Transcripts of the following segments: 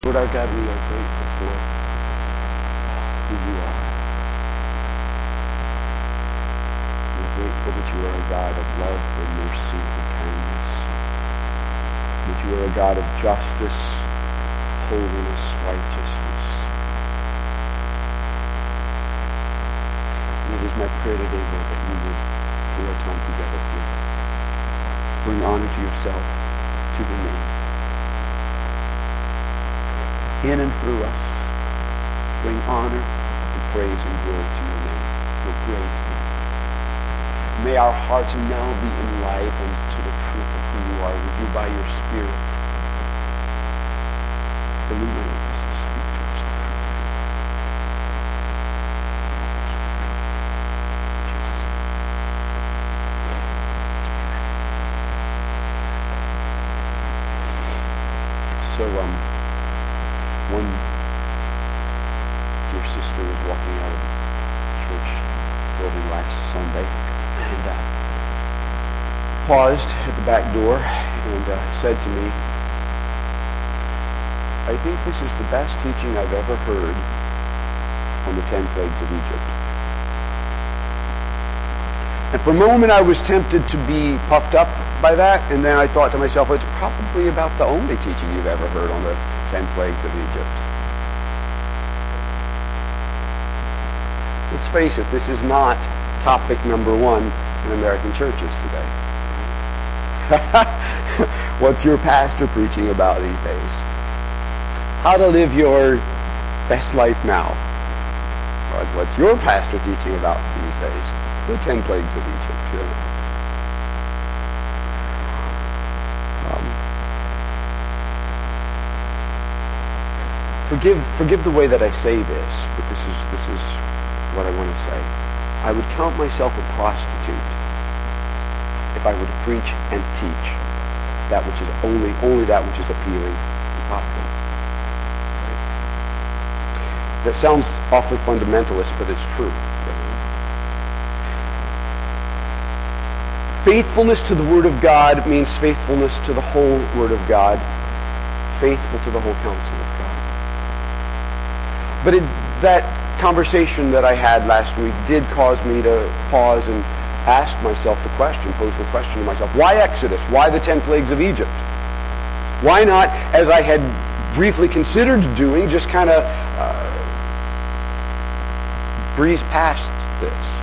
Lord our God, we are grateful for who you are. We're grateful that you are a God of love and mercy and kindness. That you are a God of justice, holiness, righteousness. And it is my prayer today, Lord, that we would, through our time together here, bring honor to yourself, to your name. In and through us, bring honor and praise and glory to your name. We're grateful. May our hearts now be enlivened to the truth of who you are, with you by your Spirit. Illuminate us and speak to us the truth. Help us, Lord. In Jesus' name. So, one dear sister was walking out of the church building last Sunday and paused at the back door and said to me, I think this is the best teaching I've ever heard on the 10 plagues of Egypt. And for a moment I was tempted to be puffed up by that, and then I thought to myself, it's probably about the only teaching you've ever heard on the 10 plagues of Egypt. Let's face it, this is not topic number one in American churches today. What's your pastor preaching about these days? How to live your best life now. What's your pastor teaching about these days? The 10 plagues of Egypt. You know? Forgive the way that I say this, but this is what I want to say. I would count myself a prostitute if I were to preach and teach that which is only that which is appealing and popular. Right? That sounds awfully fundamentalist, but it's true. Faithfulness to the Word of God means faithfulness to the whole Word of God, faithful to the whole counsel of God. But that conversation that I had last week did cause me to pause and ask myself the question, pose the question to myself, why Exodus? Why the 10 plagues of Egypt? Why not, as I had briefly considered doing, just kind of breeze past this?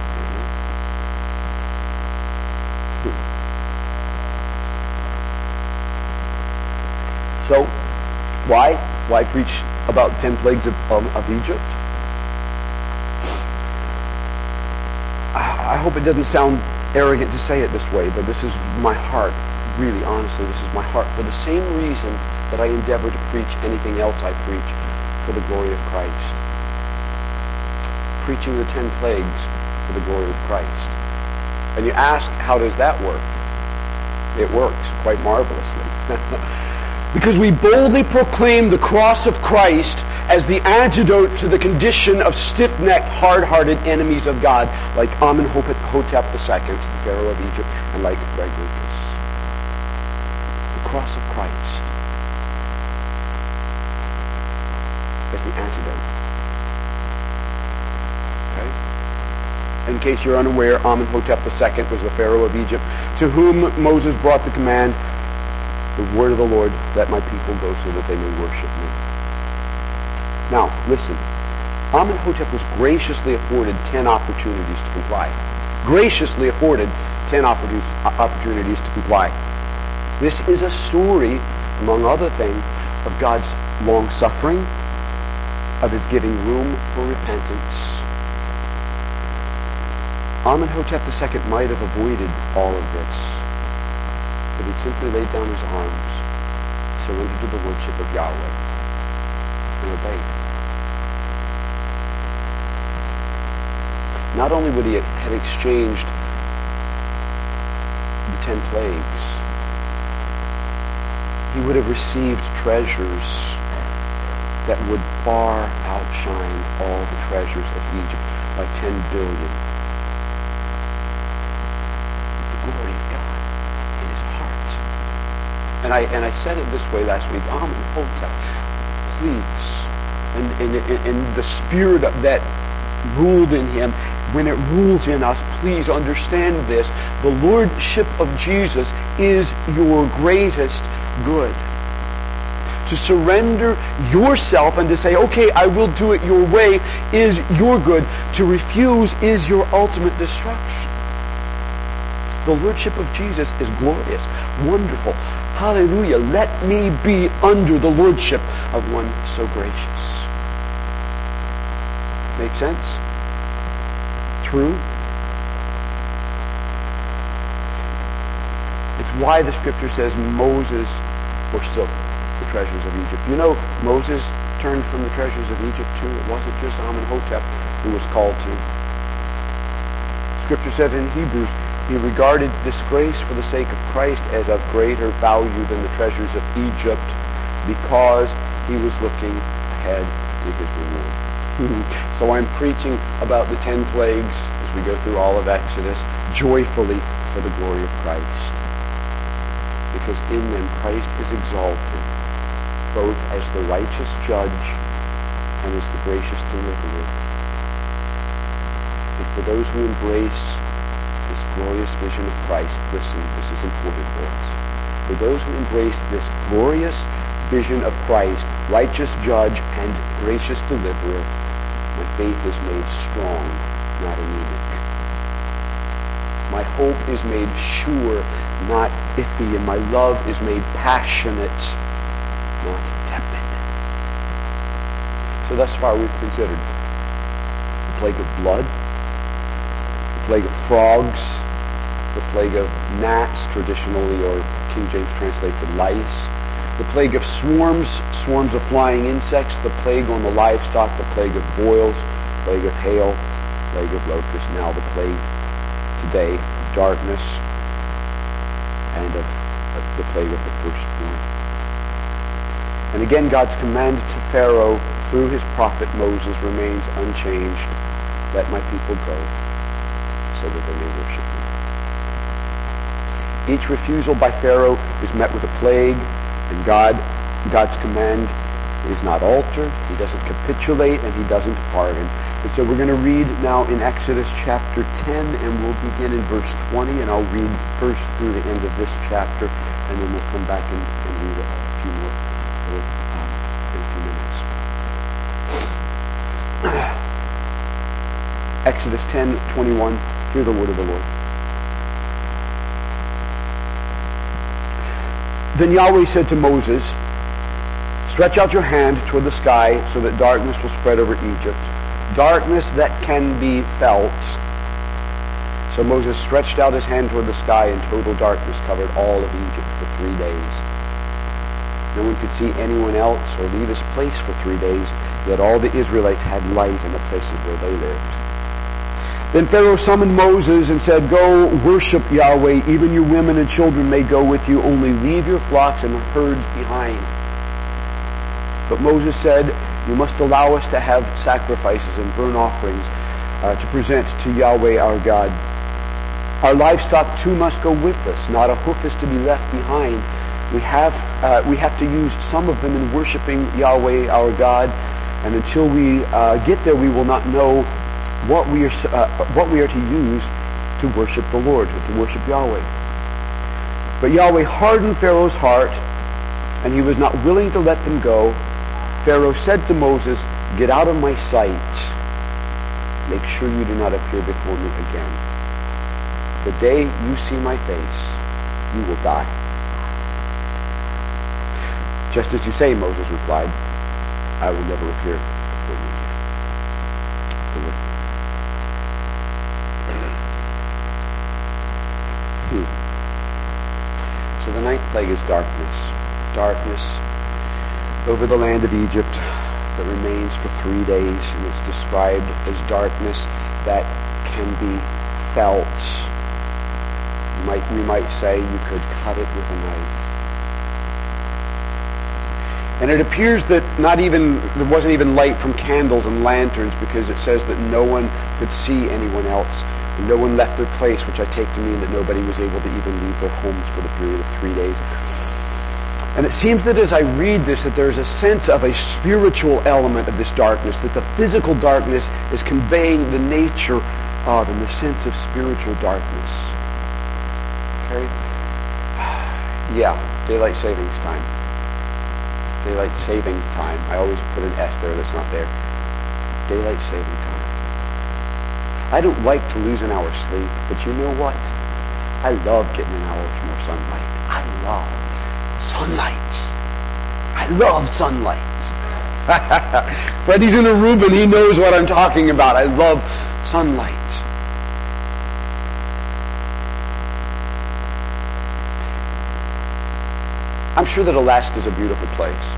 So, why? Why preach about 10 plagues of Egypt? I hope it doesn't sound arrogant to say it this way, but this is my heart. Really, honestly, this is my heart. For the same reason that I endeavor to preach anything else I preach, for the glory of Christ. Preaching the 10 plagues for the glory of Christ. And you ask, how does that work? It works quite marvelously. Because we boldly proclaim the cross of Christ as the antidote to the condition of stiff-necked, hard-hearted enemies of God, like Amenhotep II, the Pharaoh of Egypt, and like Greg Lucas. The cross of Christ as the antidote. Okay? In case you're unaware, Amenhotep II was the Pharaoh of Egypt, to whom Moses brought the command, the word of the Lord, let my people go so that they may worship me. Now, listen. Amenhotep was graciously afforded 10 opportunities to comply. Graciously afforded 10 opportunities to comply. This is a story, among other things, of God's long-suffering, of his giving room for repentance. Amenhotep II might have avoided all of this, but he'd simply laid down his arms, surrendered to the lordship of Yahweh, and obeyed. Not only would he have exchanged the 10 plagues, he would have received treasures that would far outshine all the treasures of Egypt by 10 billion. The glory of God in his heart. And I said it this way last week. Amenhotep, please, and the spirit that ruled in him, when it rules in us, please understand this. The lordship of Jesus is your greatest good. To surrender yourself and to say, okay, I will do it your way, is your good. To refuse is your ultimate destruction. The lordship of Jesus is glorious, wonderful. Hallelujah. Let me be under the lordship of one so gracious. Make sense? True? It's why the scripture says Moses forsook the treasures of Egypt. You know, Moses turned from the treasures of Egypt too. It wasn't just Amenhotep who was called to. Scripture says in Hebrews, he regarded disgrace for the sake of Christ as of greater value than the treasures of Egypt, because he was looking ahead to his reward. So I'm preaching about the 10 plagues as we go through all of Exodus joyfully for the glory of Christ. Because in them Christ is exalted, both as the righteous judge and as the gracious deliverer. And for those who embrace this glorious vision of Christ, listen, this is important for us. For those who embrace this glorious vision of Christ, righteous judge and gracious deliverer, my faith is made strong, not anemic. My hope is made sure, not iffy, and my love is made passionate, not tepid. So thus far we've considered the plague of blood, the plague of frogs, the plague of gnats, traditionally, or King James translates it lice, the plague of swarms of flying insects, the plague on the livestock, the plague of boils, plague of hail, plague of locusts, now the plague today of darkness, and of the plague of the firstborn. And again, God's command to Pharaoh through his prophet Moses remains unchanged. Let my people go, so that they may worship me. Each refusal by Pharaoh is met with a plague, and God's command is not altered. He doesn't capitulate, and he doesn't bargain. And so we're going to read now in Exodus chapter 10, and we'll begin in verse 20, and I'll read first through the end of this chapter, and then we'll come back and read a few more in a few minutes. Exodus 10:21, hear the word of the Lord. Then Yahweh said to Moses, stretch out your hand toward the sky so that darkness will spread over Egypt, darkness that can be felt. So Moses stretched out his hand toward the sky, and total darkness covered all of Egypt for 3 days. No one could see anyone else or leave his place for 3 days, yet all the Israelites had light in the places where they lived. Then Pharaoh summoned Moses and said, go worship Yahweh, even your women and children may go with you, only leave your flocks and herds behind. But Moses said, you must allow us to have sacrifices and burnt offerings to present to Yahweh our God. Our livestock too must go with us, not a hoof is to be left behind. We have to use some of them in worshiping Yahweh our God, and until we get there, we will not know what we are to use to worship the Lord, to worship Yahweh. But Yahweh hardened Pharaoh's heart, and he was not willing to let them go. Pharaoh said to Moses, get out of my sight. Make sure you do not appear before me again. The day you see my face, you will die. Just as you say, Moses replied, I will never appear before you again. The word. So the ninth plague is darkness. Darkness over the land of Egypt that remains for 3 days, and it's described as darkness that can be felt. We might say you could cut it with a knife. And it appears that there wasn't even light from candles and lanterns, because it says that no one could see anyone else. No one left their place, which I take to mean that nobody was able to even leave their homes for the period of 3 days. And it seems that as I read this, that there's a sense of a spiritual element of this darkness, that the physical darkness is conveying the nature of and the sense of spiritual darkness. Okay? Yeah, daylight savings time. Daylight saving time. I always put an S there that's not there. Daylight saving time. I don't like to lose an hour's sleep, but you know what? I love getting an hour more sunlight. I love sunlight. I love sunlight. Freddie's in Aruba and he knows what I'm talking about. I love sunlight. I'm sure that Alaska is a beautiful place.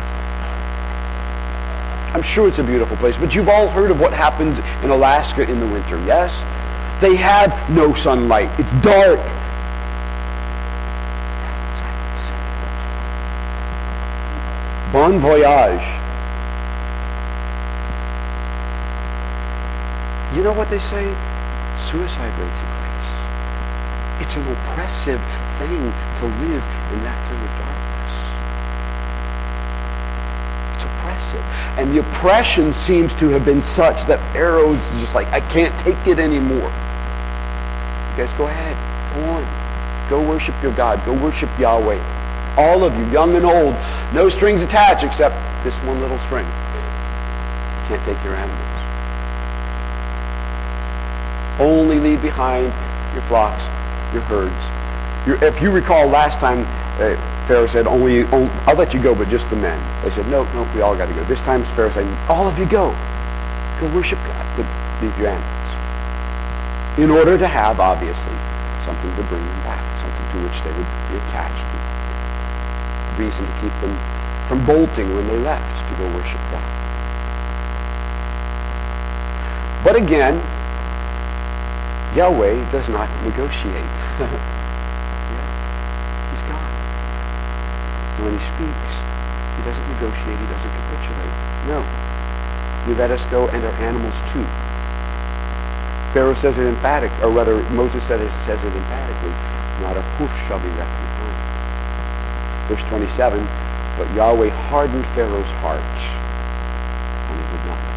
I'm sure it's a beautiful place, but you've all heard of what happens in Alaska in the winter, yes? They have no sunlight. It's dark. Bon voyage. You know what they say? Suicide rates increase. It's an oppressive thing to live in that kind of darkness. It's oppressive. And the oppression seems to have been such that Pharaoh's just like, I can't take it anymore. You guys go ahead. Go on. Go worship your God. Go worship Yahweh. All of you, young and old, no strings attached except this one little string. You can't take your animals. Only leave behind your flocks, your herds. If you recall last time, Pharaoh said, I'll let you go, but just the men. They said, no, we all got to go. This time Pharaoh said, all of you go. Go worship God, but leave your animals. In order to have, obviously, something to bring them back, something to which they would be attached to. Reason to keep them from bolting when they left to go worship God. But again, Yahweh does not negotiate. He's God. And when he speaks, he doesn't negotiate, he doesn't capitulate. No. You let us go and our animals too. Pharaoh says it emphatic, or rather Moses says it emphatically, not a hoof shall be left behind. Verse 27, but Yahweh hardened Pharaoh's heart, and he would not let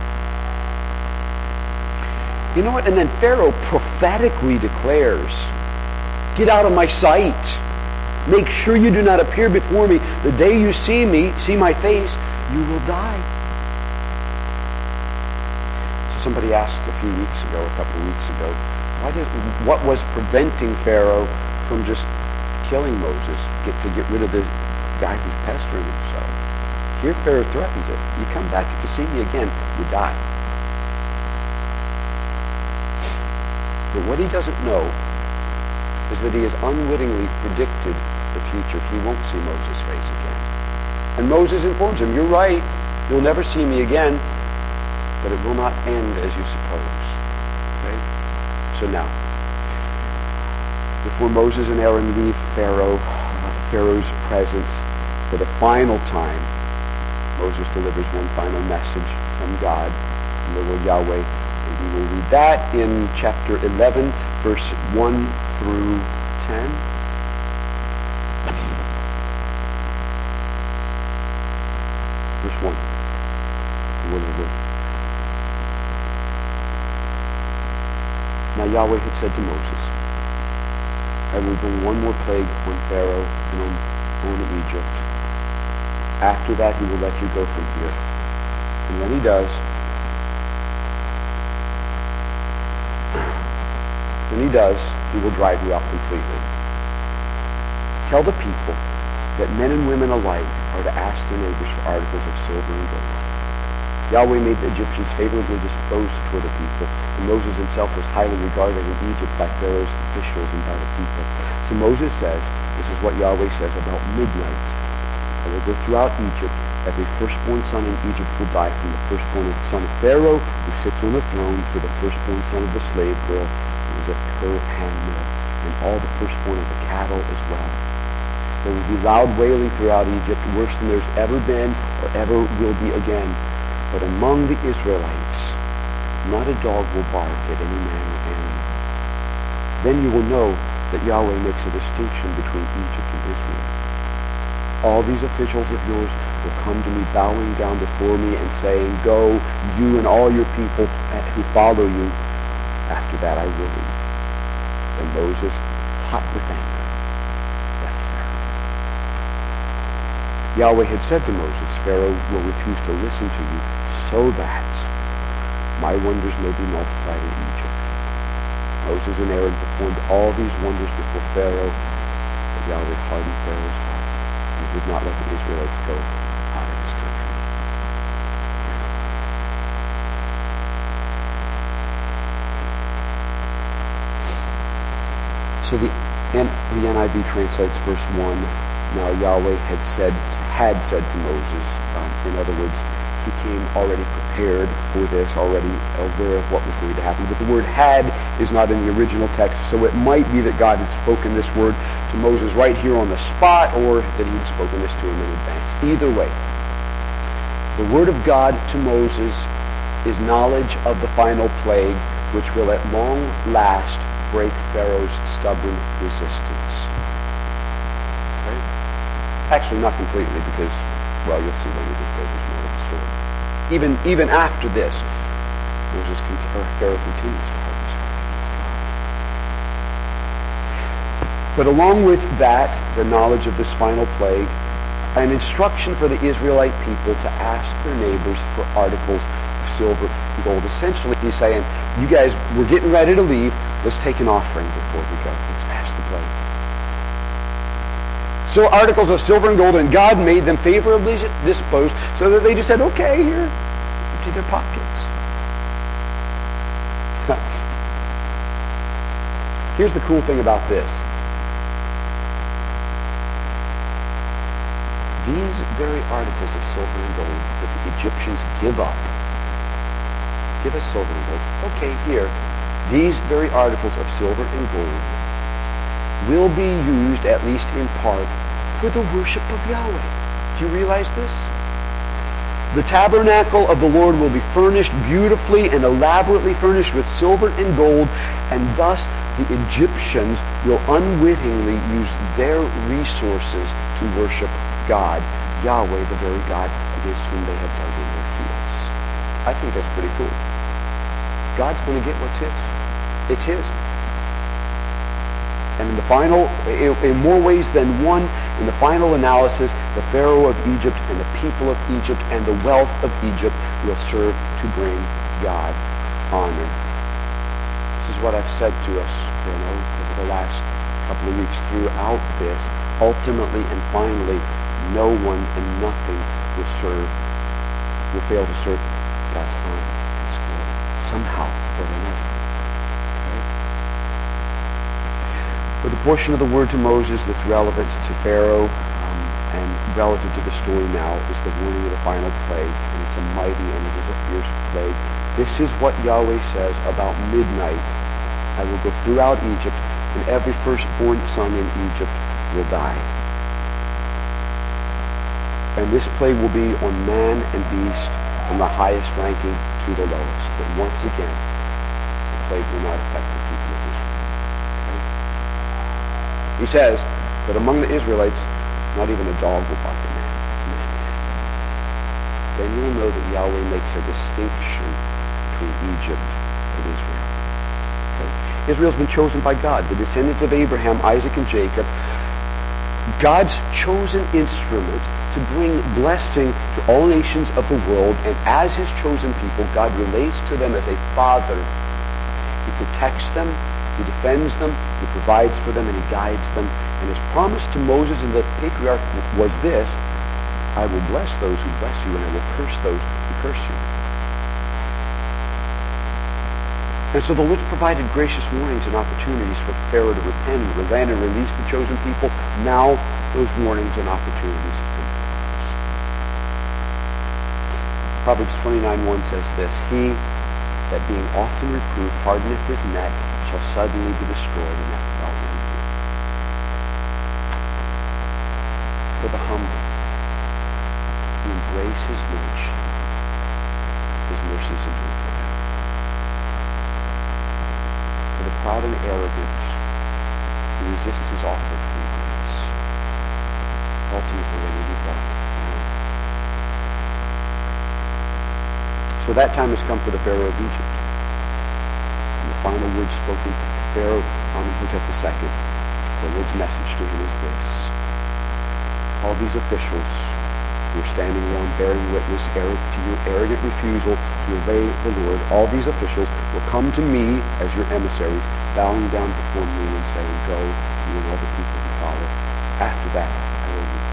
them go. You know what? And then Pharaoh prophetically declares, get out of my sight. Make sure you do not appear before me. The day you see me, see my face, you will die. So somebody asked a couple of weeks ago, what was preventing Pharaoh from just killing Moses, to get rid of the guy who's pestering him so? Here Pharaoh threatens it. You come back to see me again, you die. But what he doesn't know is that he has unwittingly predicted the future. He won't see Moses' face again. And Moses informs him, you're right, you'll never see me again, but it will not end as you suppose. Okay? So now, before Moses and Aaron leave Pharaoh's presence for the final time, Moses delivers one final message from God, from the Lord Yahweh. And we will read that in chapter 11, verse 1 through 10. Verse 1. The word of the Lord. Now Yahweh had said to Moses, I will bring one more plague on Pharaoh and on Egypt. After that, he will let you go from here. And when he does, he will drive you out completely. Tell the people that men and women alike are to ask their neighbors for articles of silver and gold. Yahweh made the Egyptians favorably disposed toward the people, and Moses himself was highly regarded in Egypt by Pharaoh's officials and by the people. So Moses says, this is what Yahweh says about midnight. I will go throughout Egypt. Every firstborn son in Egypt will die, from the firstborn of the son of Pharaoh, who sits on the throne, to the firstborn son of the slave girl, who is at her handmill, and all the firstborn of the cattle as well. There will be loud wailing throughout Egypt, worse than there's ever been or ever will be again. But among the Israelites, not a dog will bark at any man or animal. Then you will know that Yahweh makes a distinction between Egypt and Israel. All these officials of yours will come to me, bowing down before me and saying, go, you and all your people who follow you. After that I will leave. Then Moses, hot with anger, left Pharaoh. Yahweh had said to Moses, Pharaoh will refuse to listen to you so that my wonders may be multiplied in Egypt. Moses and Aaron performed all these wonders before Pharaoh, but Yahweh hardened Pharaoh's heart and would not let the Israelites go out of his country. So the NIV translates verse 1. Now Yahweh had said to Moses, in other words, he came already prepared for this, already aware of what was going to happen. But the word had is not in the original text, so it might be that God had spoken this word to Moses right here on the spot, or that he'd spoken this to him in advance. Either way, the word of God to Moses is knowledge of the final plague, which will at long last break Pharaoh's stubborn resistance. Right? Actually, not completely, because, well, you'll see when we get there, there's more of the story. Even after this, Pharaoh continues to harden his heart against God. But along with that, the knowledge of this final plague, an instruction for the Israelite people to ask their neighbors for articles of silver and gold. Essentially, he's saying, you guys, we're getting ready to leave. Let's take an offering before we go. Let's pass the plague. So articles of silver and gold, and God made them favorably disposed so that they just said, okay, here, empty their pockets. Here's the cool thing about this. These very articles of silver and gold that the Egyptians give up. Give us silver and gold. Okay, here. These very articles of silver and gold will be used, at least in part, for the worship of Yahweh. Do you realize this? The tabernacle of the Lord will be furnished beautifully and elaborately furnished with silver and gold, and thus the Egyptians will unwittingly use their resources to worship God, Yahweh, the very God against whom they have dug in their heels. I think that's pretty cool. God's going to get what's his. It's his. And in the final, in more ways than one, in the final analysis, the Pharaoh of Egypt and the people of Egypt and the wealth of Egypt will serve to bring God honor. This is what I've said to us, over the last couple of weeks throughout this. Ultimately and finally, no one and nothing will fail to serve God's honor, His glory, somehow or another. But the portion of the word to Moses that's relevant to Pharaoh and relative to the story now is the warning of the final plague, and it's a mighty and it is a fierce plague. This is what Yahweh says about midnight. I will go throughout Egypt, and every firstborn son in Egypt will die. And this plague will be on man and beast, from the highest ranking to the lowest. But once again, the plague will not affect the people of Israel. Okay? He says that among the Israelites, not even a dog will bark at man. Then you will know that Yahweh makes a distinction between Egypt and Israel. Okay? Israel's been chosen by God, the descendants of Abraham, Isaac, and Jacob. God's chosen instrument to bring blessing to all nations of the world, and as his chosen people, God relates to them as a father. He protects them, he defends them, he provides for them, and he guides them. And his promise to Moses and the patriarch was this: I will bless those who bless you, and I will curse those who curse you. And so the Lord's provided gracious warnings and opportunities for Pharaoh to repent and relent and release the chosen people. Now those warnings and opportunities have come to pass. Proverbs 29:1 says this: He that being often reproved hardeneth his neck shall suddenly be destroyed in that rebellion. For the humble who embrace his lordship, his mercies endure forever. For the proud and arrogant who resist his offer of free grace, ultimately they will be brought. So that time has come for the Pharaoh of Egypt. And the final word spoken to Pharaoh Amenhotep II, the Lord's message to him is this. All these officials who are standing around bearing witness to your arrogant refusal to obey the Lord, all these officials will come to me as your emissaries, bowing down before me and saying, go, you and all the people who follow. After that, I will leave.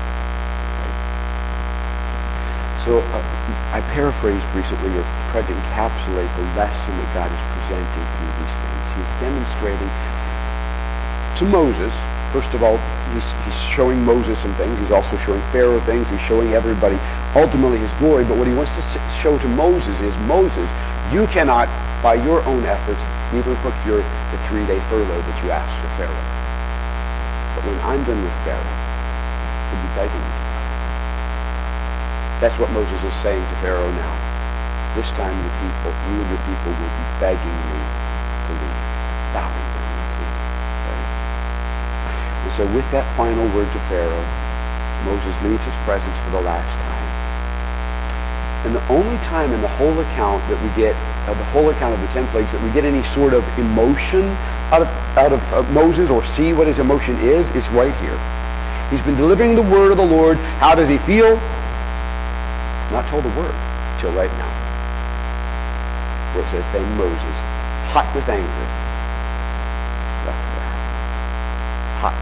So I paraphrased recently or tried to encapsulate the lesson that God is presenting through these things. He is demonstrating to Moses, first of all, he's showing Moses some things. He's also showing Pharaoh things. He's showing everybody ultimately his glory. But what he wants to show to Moses is, Moses, you cannot, by your own efforts, even procure the 3-day furlough that you asked for Pharaoh. But when I'm done with Pharaoh, he'll be begging me. That's what Moses is saying to Pharaoh now. This time you and your people will be begging me to leave, bowing down to leave. Okay? And so with that final word to Pharaoh, Moses leaves his presence for the last time. And the only time in the whole account that we get, the whole account of the 10 plagues, that we get any sort of emotion out of Moses or see what his emotion is right here. He's been delivering the word of the Lord. How does he feel? Not told a word till right now, where it says, then Moses, hot with anger, left there. Hot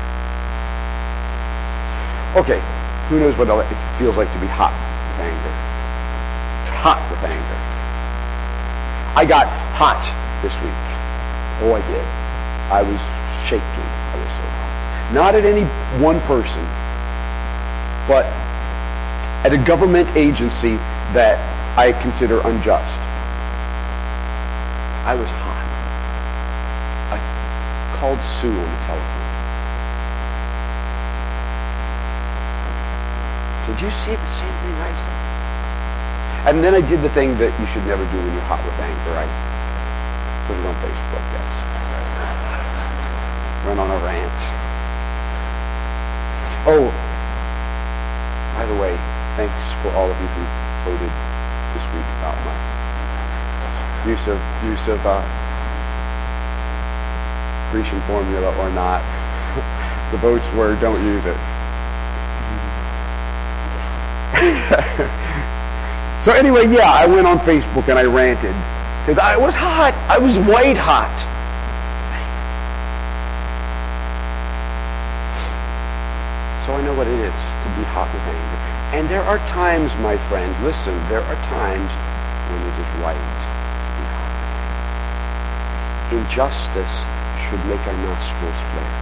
with anger. Okay, who knows what it feels like to be hot with anger? Hot with anger. I got hot this week. Oh, I did. I was shaking. I was so hot. Not at any one person, but at a government agency that I consider unjust. I was hot. I called Sue on the telephone. Did you see the same thing I saw? And then I did the thing that you should never do when you're hot with anger. I put it on Facebook, yes. Went on a rant. Oh, by the way, thanks for all of you who voted this week about my use of Grecian formula or not. The votes were don't use it. So anyway, yeah, I went on Facebook and I ranted because I was hot. I was white hot. So I know what it is to be hot with anger. And there are times, my friends, listen, there are times when it is right to be hot. Injustice should make our nostrils flare.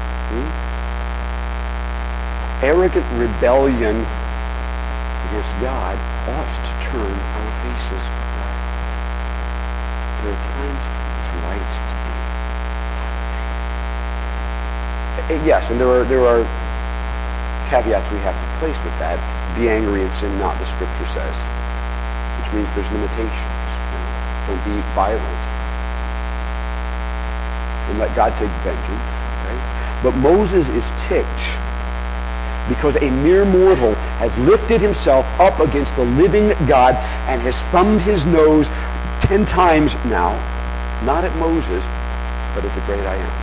Arrogant rebellion against God ought to turn our faces away. There are times it's right to be hot. Yes, and there are caveats we have to place with that. Be angry and sin not, the scripture says, which means there's limitations. Don't be violent. And let God take vengeance. Okay? But Moses is ticked because a mere mortal has lifted himself up against the living God and has thumbed his nose 10 times now, not at Moses, but at the great I am.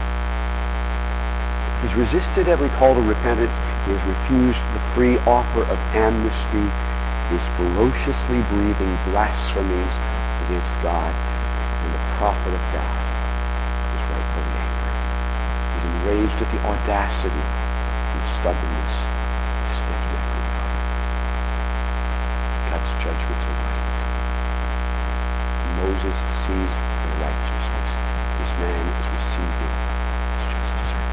He's resisted every call to repentance. He has refused the free offer of amnesty. He is ferociously breathing blasphemies against God, and the prophet of God is rightfully angry. He's enraged at the audacity and the stubbornness of the stiff-necked God. God's judgments are right. Moses sees the righteousness this man is receiving his just deserts.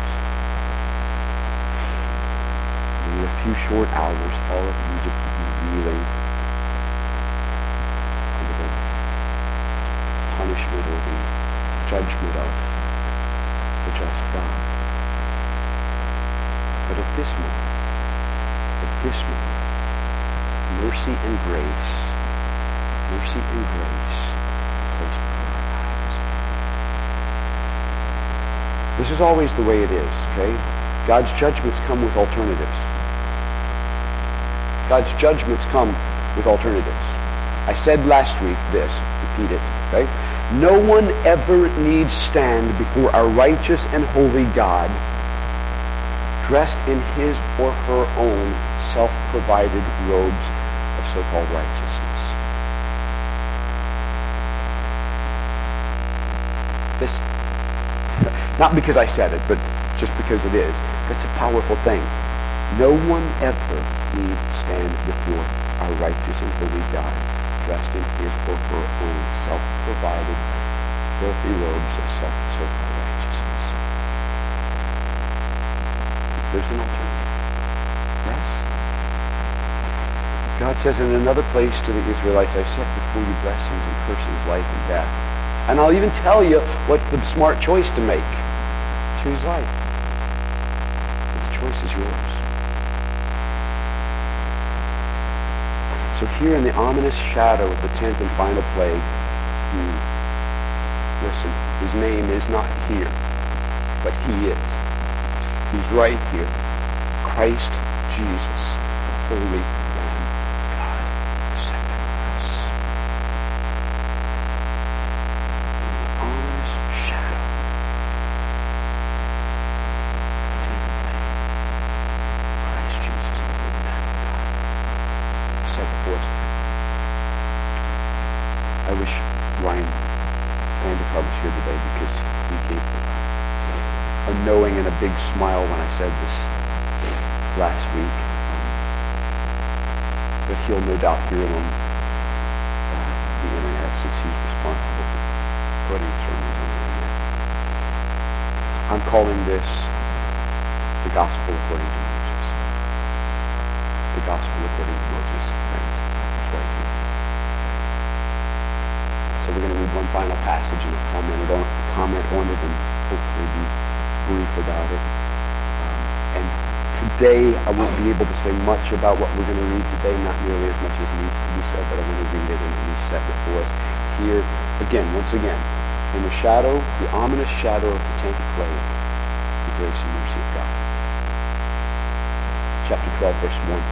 In a few short hours, all of Egypt will be reeling under the punishment or the judgment of the just God. But at this moment, mercy and grace placed before our eyes. This is always the way it is, okay? God's judgments come with alternatives. God's judgments come with alternatives. I said last week this, repeat it, okay? No one ever needs stand before our righteous and holy God dressed in his or her own self-provided robes of so-called righteousness. This, not because I said it, but just because it is. That's a powerful thing. No one ever need stand before our righteous and holy God dressed in his or her own self-provided filthy robes of so-called righteousness. There's an alternative. Yes. God says in another place to the Israelites, I set before you blessings and cursings, life and death. And I'll even tell you what's the smart choice to make. Choose life. But the choice is yours. So here in the ominous shadow of the 10th and final plague, listen, his name is not here, but he is. He's right here. Christ Jesus, the Holy Lamb of God, set before us. In the ominous shadow of the 10th plague, Christ Jesus, the Holy Lamb of God, set before us. I wish Ryan Vanderkar was here today because he gave a knowing and a big smile when I said this last week. But he'll no doubt hear it on the internet since he's responsible for putting sermons on the internet. I'm calling this the Gospel according to Moses. The Gospel according to Moses. Friends, it's right here. So we're going to read one final passage and I'll comment on it and hopefully be brief about it. And today I won't be able to say much about what we're going to read today, not nearly as much as needs to be said, but I'm going to read it and it'll be set before us here again, once again, in the shadow, the ominous shadow of the 10th plague, the grace and mercy of God. Chapter 12, verse 1.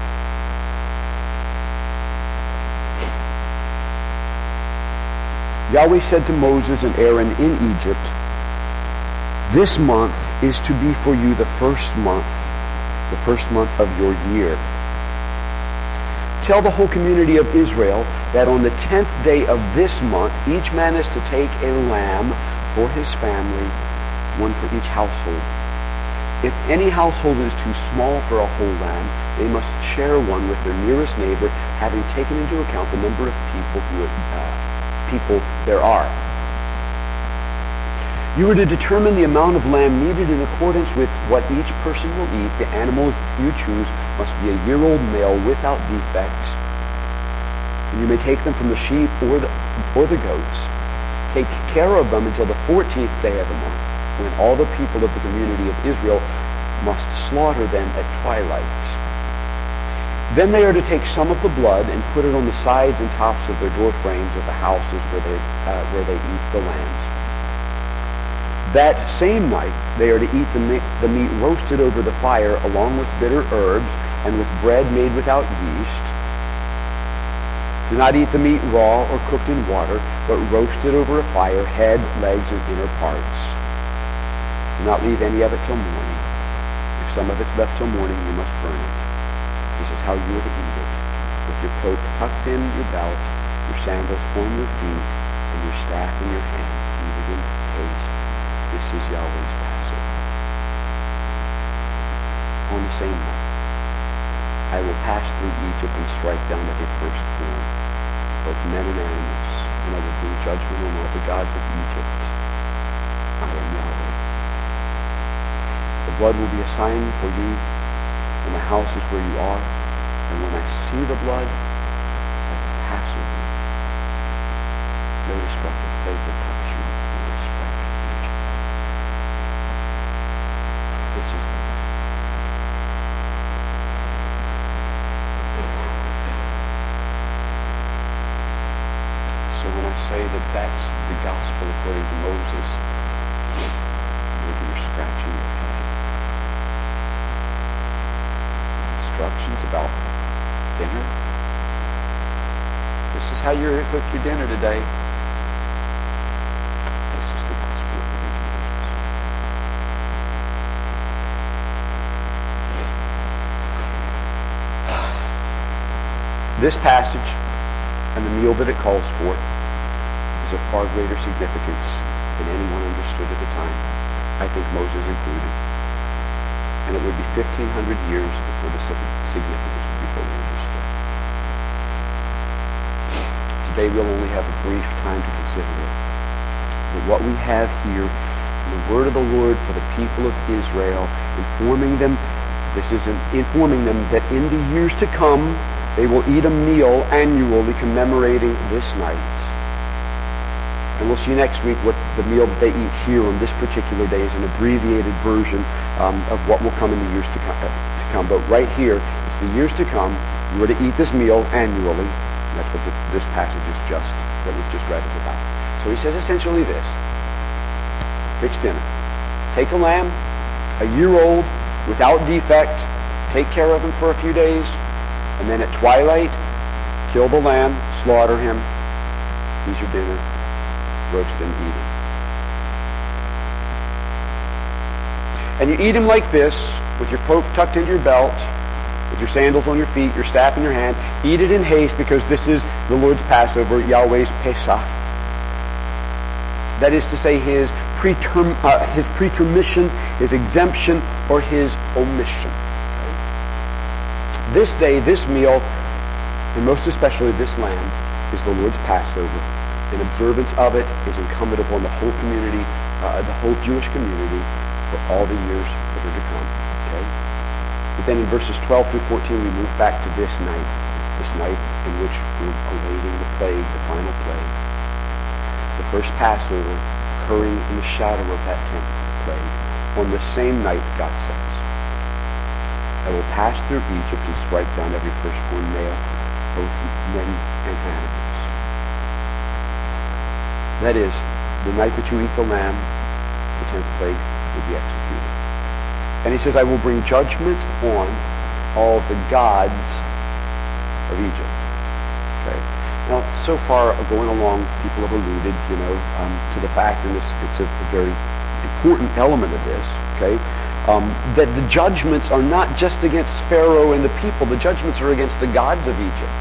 Yahweh said to Moses and Aaron in Egypt, this month is to be for you the first month of your year. Tell the whole community of Israel that on the 10th day of this month, each man is to take a lamb for his family, one for each household. If any household is too small for a whole lamb, they must share one with their nearest neighbor, having taken into account the number of people there are. You are to determine the amount of lamb needed in accordance with what each person will eat. The animal you choose must be a year-old male without defect. And you may take them from the sheep or the goats. Take care of them until the 14th day of the month, when all the people of the community of Israel must slaughter them at twilight. Then they are to take some of the blood and put it on the sides and tops of their door frames of the houses where they eat the lambs. That same night they are to eat the meat roasted over the fire along with bitter herbs and with bread made without yeast. Do not eat the meat raw or cooked in water, but roasted over a fire, head, legs, and inner parts. Do not leave any of it till morning. If some of it's left till morning, you must burn it. This is how you are to eat it, with your coat tucked in your belt, your sandals on your feet, and your staff in your hand. Eat it in haste. This is Yahweh's Passover. On the same night, I will pass through Egypt and strike down every firstborn, both men and animals, and I will bring judgment on all the gods of Egypt. I am Yahweh. The blood will be a sign for you in the houses where you are, and when I see the blood, I will pass over you. No destructive plague will touch you when I strike Egypt. This is the way. So when I say that that's the gospel according to Moses, maybe you're scratching your head. instructions about dinner. This is how you're going to cook your dinner today. This is the gospel of the Lord Jesus. This passage and the meal that it calls for is of far greater significance than anyone understood at the time. I think Moses included. And it would be 1,500 years before the significance would be fully understood. Today we'll only have a brief time to consider it. But what we have here in the word of the Lord for the people of Israel, informing them that in the years to come, they will eat a meal annually commemorating this night. And we'll see next week what the meal that they eat here on this particular day is an abbreviated version of what will come in the years to come. But right here, it's the years to come. You are to eat this meal annually. And that's what this passage is that we've just read is about. So he says essentially this. Fix dinner. Take a lamb, a year old, without defect. Take care of him for a few days. And then at twilight, kill the lamb, slaughter him. He's your dinner. Roast and eat it. And you eat him like this, with your cloak tucked into your belt, with your sandals on your feet, your staff in your hand. Eat it in haste, because this is the Lord's Passover, Yahweh's Pesach. That is to say, his pretermission, his exemption, or his omission. This day, this meal, and most especially this lamb, is the Lord's Passover. And observance of it is incumbent upon the whole community, the whole Jewish community, for all the years that are to come. Okay? But then in verses 12 through 14, we move back to this night in which we're awaiting the plague, the final plague. The first Passover occurring in the shadow of that 10th plague. On the same night, God says, I will pass through Egypt and strike down every firstborn male, both men and animals. That is, the night that you eat the lamb, the 10th plague will be executed. And he says, I will bring judgment on all the gods of Egypt. Okay. Now, so far, going along, people have alluded, to the fact, and it's a very important element of this, okay, that the judgments are not just against Pharaoh and the people. The judgments are against the gods of Egypt.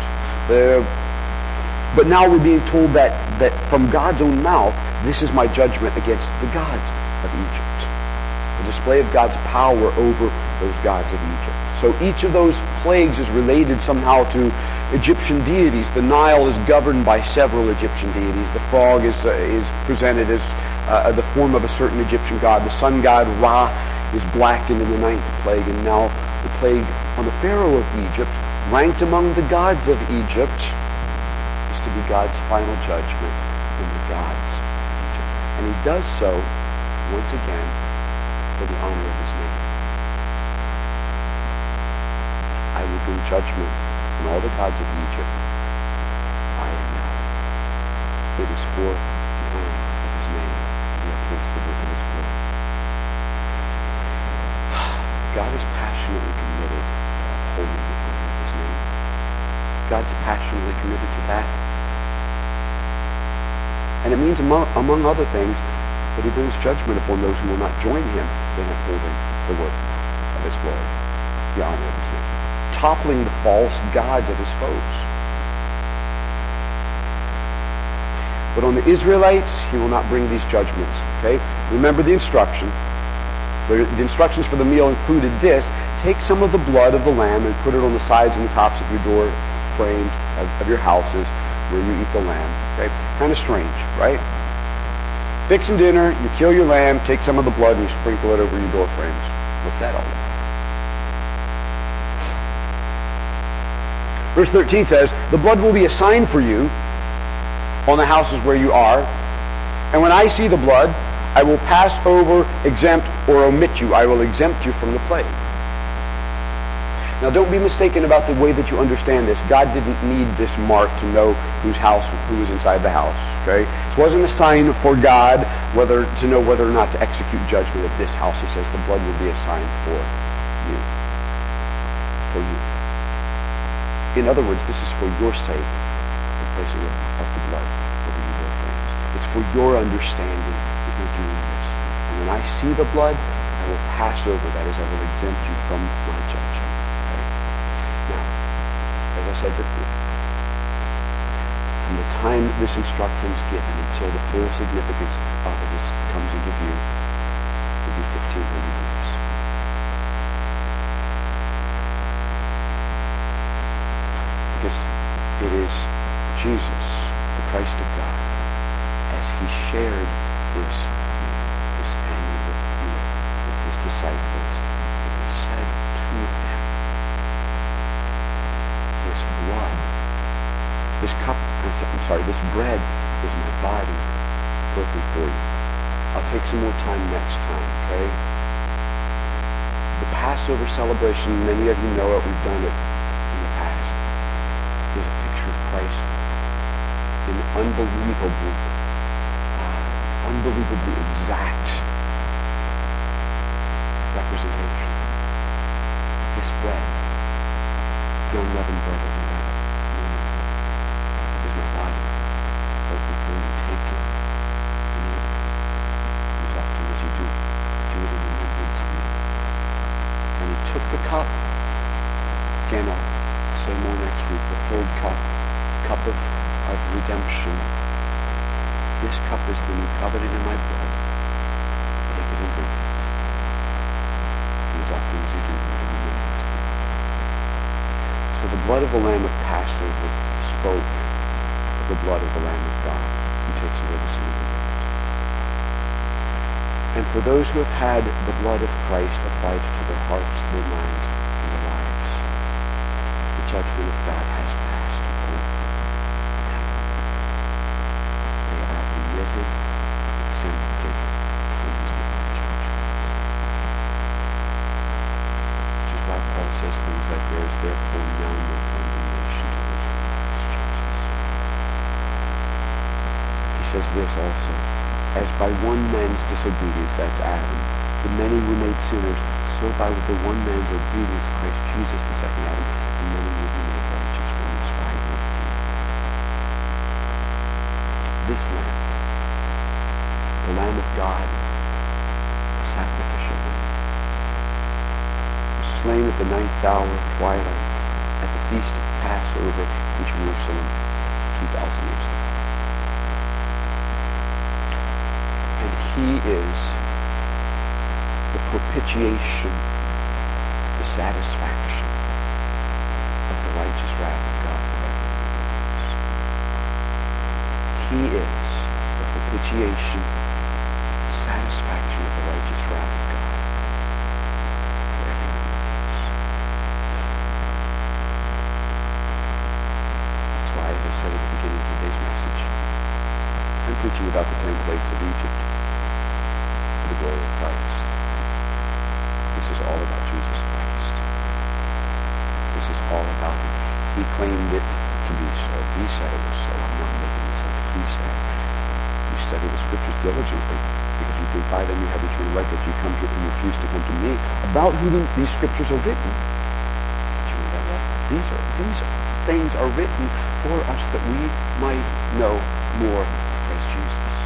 But now we're being told that from God's own mouth, this is my judgment against the gods of Egypt. A display of God's power over those gods of Egypt. So each of those plagues is related somehow to Egyptian deities. The Nile is governed by several Egyptian deities. The frog is presented as the form of a certain Egyptian god. The sun god Ra is blackened in the 9th plague. And now the plague on the Pharaoh of Egypt, ranked among the gods of Egypt, is to be God's final judgment on the gods of Egypt. And he does so, once again, for the honor of his name. I will bring judgment on all the gods of Egypt. I am Yahweh. It is for the honor of his name, to be upholds the work of his glory. God is passionately committed to upholding the honor of his name. God's passionately committed to that. And it means, among other things, that he brings judgment upon those who will not join him in upholding the work of his glory, the honor of his name, toppling the false gods of his foes. But on the Israelites, he will not bring these judgments. Okay? Remember the instruction. The instructions for the meal included this: take some of the blood of the lamb and put it on the sides and the tops of your door frames of your houses where you eat the lamb. Okay? Kind of strange, right? Fixing dinner, you kill your lamb, take some of the blood and you sprinkle it over your door frames. What's that all about? Verse 13 says, the blood will be a sign for you on the houses where you are, and when I see the blood, I will pass over, exempt, or omit you. I will exempt you from the plague. Now, don't be mistaken about the way that you understand this. God didn't need this mark to know who was inside the house. Okay, this wasn't a sign for God to know whether or not to execute judgment at this house. He says the blood will be a sign for you. For you. In other words, this is for your sake, the placing of the blood over your doorframes. It's for your understanding that you're doing this. And when I see the blood, I will pass over, that is, I will exempt you from my judgment. Okay? Now, as I said before, from the time this instruction is given until the full significance of it comes into view, it will be 1,500 years. Because it is Jesus, the Christ of God, as he shared this annual meal with his disciples, he said to them, this blood, this cup, this bread is my body broken for you. I'll take some more time next time, okay? The Passover celebration, many of you know it, we've done it in the past, is a picture of Christ in unbelievably exact representation. This bread, the unleavened bread of the Lamb, is my body broken for you. Take it and eat it as often as you do it in remembrance of me. And he took the cup. Again, I'll say more next week. The third cup of redemption. This cup is the new covenant in my blood. Take it and drink it. And as often as you do it in remembrance of me. So the blood of the Lamb of Passover spoke of the blood of the Lamb of God who takes away the sin of the world. And for those who have had the blood of Christ applied to their hearts, their minds, and their lives, the judgment of God has passed over them. They are omitted, exempted from his divine judgment. Which is why Paul says things like, there is therefore now no condemnation to those who are in Christ Jesus. He says this also, as by one man's disobedience, that's Adam, the many were made sinners, so by the one man's obedience, Christ Jesus, the second Adam, the many will be made righteous. Romans 5:19. This Lamb, the Lamb of God, the sacrificial Lamb, was slain at the 9th hour of twilight at the feast of Passover in Jerusalem 2,000 years ago. And he is the propitiation, the satisfaction of the righteous wrath of God forever. He is the propitiation, the satisfaction of the righteous wrath of God for every one of us. That's why, as I said at the beginning of today's message, I'm preaching about the 10 plagues of Egypt for the glory of Christ. This is all about Jesus Christ. This is all about him. He claimed it to be so. He said it was so. I'm not making this up. He said, you study the scriptures diligently because you think by them you have eternal life, that you come to and refuse to come to me, about whom these scriptures are written. These things are written for us that we might know more of Christ Jesus.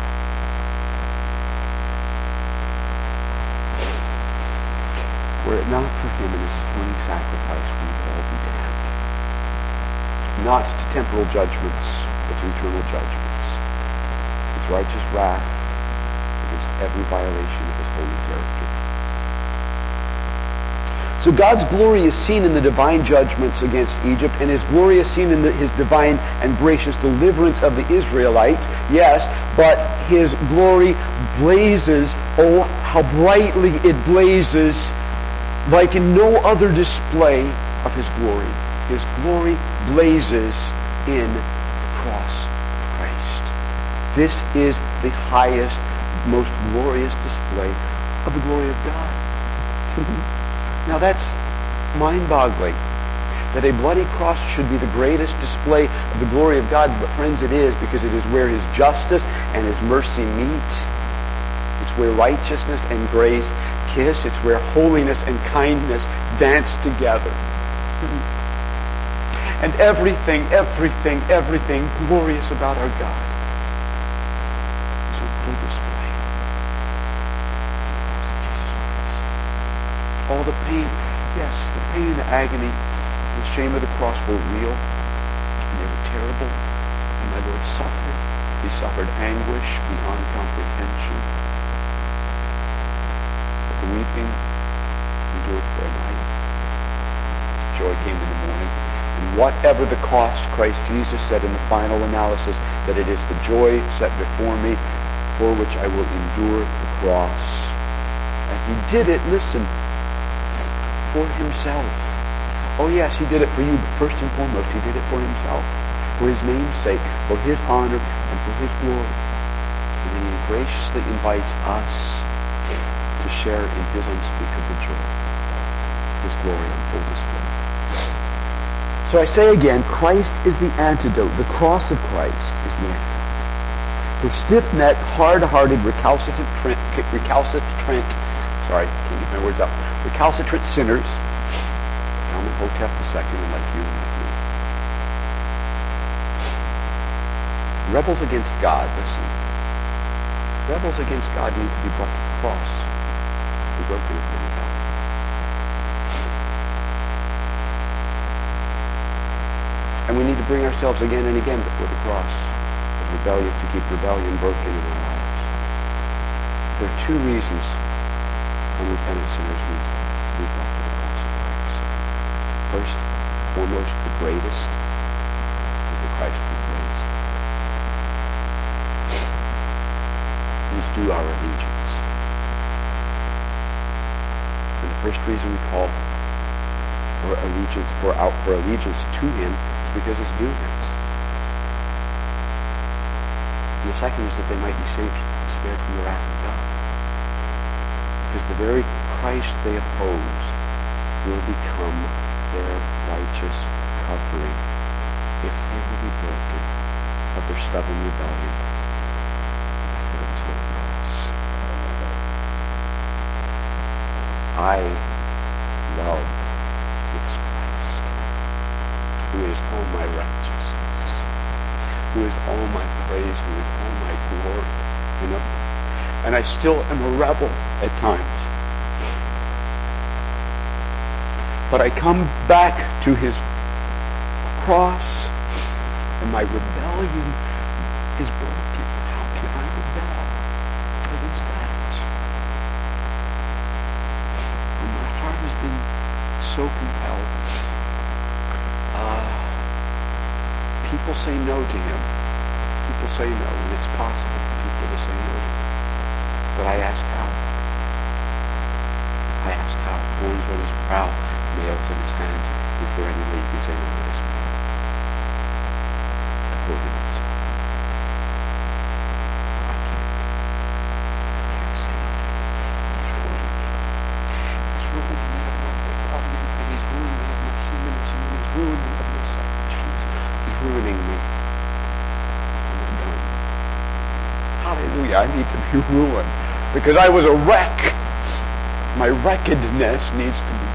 Were it not for him and his atoning sacrifice, we would all be damned. Not to temporal judgments, but to eternal judgments. His righteous wrath against every violation of his holy character. So God's glory is seen in the divine judgments against Egypt, and his glory is seen in his divine and gracious deliverance of the Israelites, yes, but his glory blazes, oh, how brightly it blazes, like in no other display of his glory. His glory blazes in the cross of Christ. This is the highest, most glorious display of the glory of God. Now that's mind-boggling, that a bloody cross should be the greatest display of the glory of God. But friends, it is, because it is where his justice and his mercy meet. It's where righteousness and grace kiss. It's where holiness and kindness dance together. and everything glorious about our God is on full display. All the pain, yes, the pain, the agony, the shame of the cross were real, and they were terrible. And my Lord suffered. He suffered anguish beyond comprehension. But the weeping endured for a night. Joy came in the morning. And whatever the cost, Christ Jesus said in the final analysis that it is the joy set before me for which I will endure the cross. And he did it, listen, for himself. Oh yes, he did it for you, but first and foremost, he did it for himself, for his name's sake, for his honor, and for his glory. And then he graciously invites us to share in his unspeakable joy, his glory on full display. So I say again, Christ is the antidote. The cross of Christ is the antidote. For stiff-necked, hard-hearted, recalcitrant sinners, Amenhotep II, and like you and like me. Rebels against God, listen. Rebels against God need to be brought to the cross. Be broken and brought down. And we need to bring ourselves again and again before the cross as rebellion, to keep rebellion broken in our lives. There are two reasons unrepentant sinners need to be brought to the cross of Christ. First, foremost, the greatest is the Christ we praise. Who's due our allegiance. And the first reason we call for allegiance to him is because it's due him. And the second is that they might be saved and spared from the wrath of God. Because the very Christ they oppose will become their righteous covering if they will be broken of their stubborn rebellion at the foot of his holy cross. I love this Christ, who is all my righteousness, who is all my praise, who is all my glory. You know? And I still am a rebel at times. But I come back to his cross, and my rebellion is broken. How can I rebel against that? And my heart has been so compelled. People say no to him. People say no, and it's possible for people to say no to him. But I ask how. I ask how. Thorns on his brow, nails in his hand. Is there any way you can say no to this man? According to his will. I can't say no to him. He's ruining me. He's ruining me of my rebellion, and he's ruining me of my humility, and he's ruining me of my selfishness. He's ruining me. I'm not done. Hallelujah. I need to be ruined because I was a wreck. My wreckedness needs to be